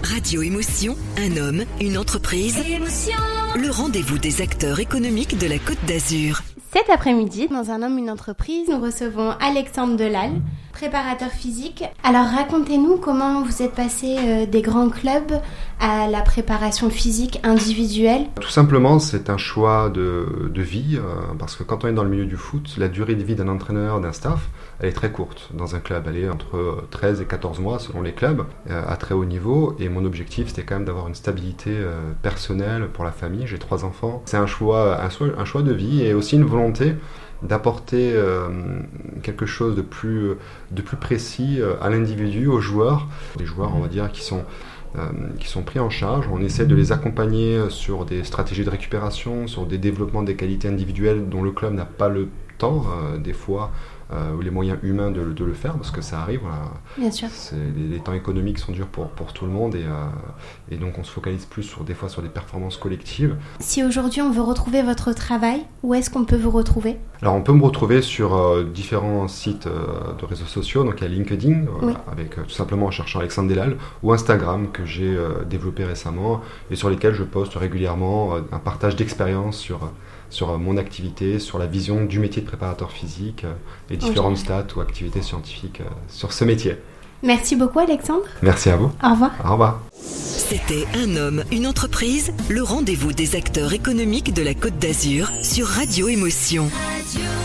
Radio Émotion, un homme, une entreprise. Émotion. Le rendez-vous des acteurs économiques de la Côte d'Azur. Cet après-midi, dans Un homme, une entreprise, nous recevons Alexandre Delal, préparateur physique. Alors racontez-nous comment vous êtes passé des grands clubs à la préparation physique individuelle. Tout simplement, c'est un choix de vie, parce que quand on est dans le milieu du foot, la durée de vie d'un entraîneur, d'un staff, elle est très courte dans un club. Elle est entre 13 et 14 mois selon les clubs, à très haut niveau. Et mon objectif, c'était quand même d'avoir une stabilité personnelle pour la famille. J'ai 3 enfants. C'est un choix de vie et aussi une volonté d'apporter quelque chose de plus précis à l'individu, aux joueurs. Des joueurs, on va dire, qui sont pris en charge. On essaie de les accompagner sur des stratégies de récupération, sur des développements des qualités individuelles dont le club n'a pas le temps, des fois, ou les moyens humains de le faire, parce que ça arrive. Voilà. Bien sûr. Les temps économiques sont durs pour tout le monde et donc on se focalise plus des fois sur des performances collectives. Si aujourd'hui on veut retrouver votre travail, où est-ce qu'on peut vous retrouver ? Alors on peut me retrouver sur différents sites de réseaux sociaux, donc il y a LinkedIn, oui. Avec tout simplement en cherchant Alexandre Delal, ou Instagram que j'ai développé récemment et sur lesquels je poste régulièrement un partage d'expériences sur mon activité, sur la vision du métier de préparateur physique et différentes stats ou activités scientifiques sur ce métier. Merci beaucoup Alexandre. Merci à vous. Au revoir. Au revoir. C'était Un homme, une entreprise, le rendez-vous des acteurs économiques de la Côte d'Azur sur Radio Émotion. Radio.